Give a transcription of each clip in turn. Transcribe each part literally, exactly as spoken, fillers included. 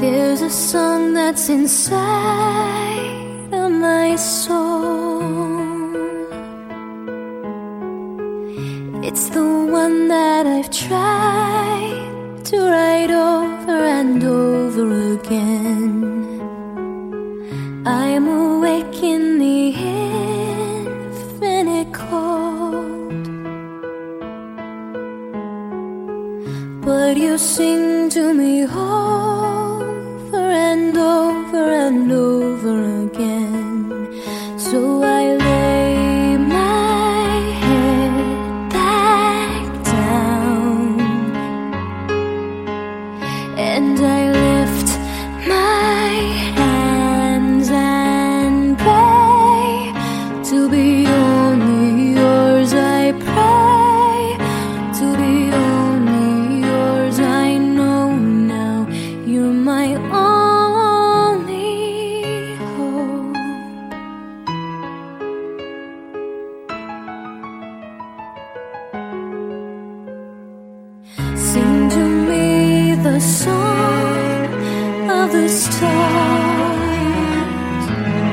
There's a song that's inside of my soul. It's the one that I've tried to write over and over again. I'm awake in the infinite cold, but you sing to me over and over and over again. So I lay my head back down and I lift my hands and pray to be only yours. I pray to be only yours. I know now you're my only hope. Sing to me the song of the stars,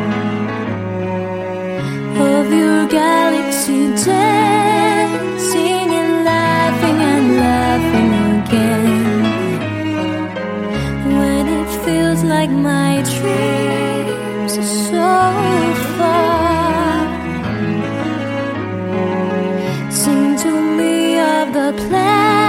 of your galaxy dancing and laughing and laughing again. When it feels like my dreams are so far, sing to me of the plans